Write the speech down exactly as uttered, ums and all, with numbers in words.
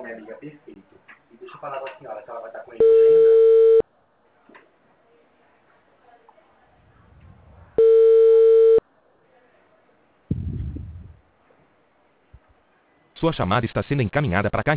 minha amiga, perfeito. E deixa eu falar com a senhora, se ela vai estar com ele ainda. Sua chamada está sendo encaminhada para a caixa.